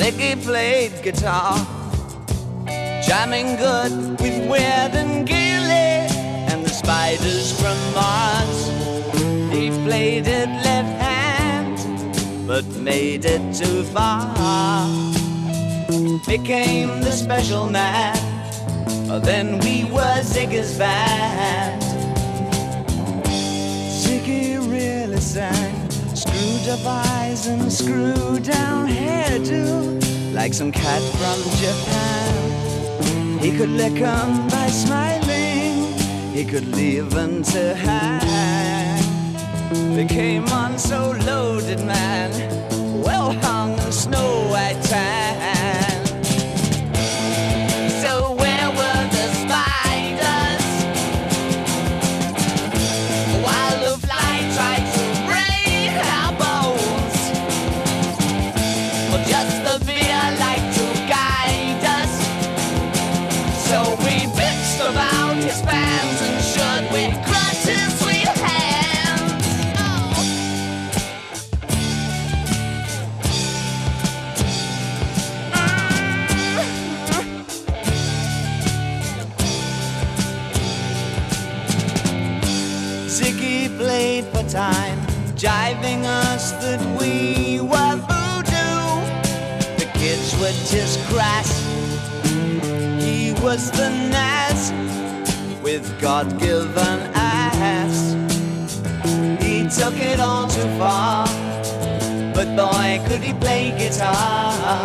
Ziggy played guitar, jamming good with Weird and Gilly and the Spiders from Mars. He played it left hand, but made it too far. Became the special man, then we were Ziggy's band. Ziggy really sang, screwed up eyes and screwed down hairdo, like some cat from Japan. He could lick 'em by smiling, he could leave 'em to hang. Became one so loaded man, well hung in snow white tan. So where were the spiders while the fly tried to break our bones? Well, just the fear like to guide us. So we bitched about his fans and should we crush his sweet hands. Oh. Ziggy played for time, jiving us that we were voodoo. The kids were just crass, he was the Nas with God-given ass. He took it all too far, but boy could he play guitar.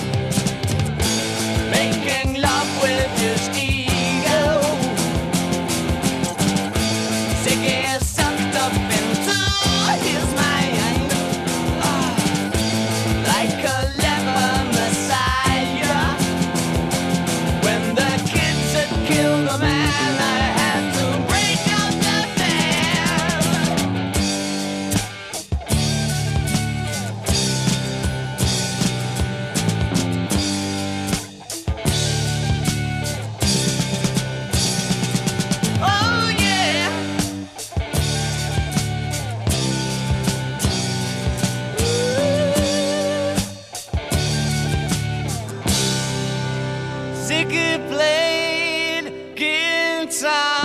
Making love with his ego, Ziggy sucked up into his mind, like a leper messiah. When the kids had killed a man, I had to break up the band. Oh yeah. Ziggy played guitar.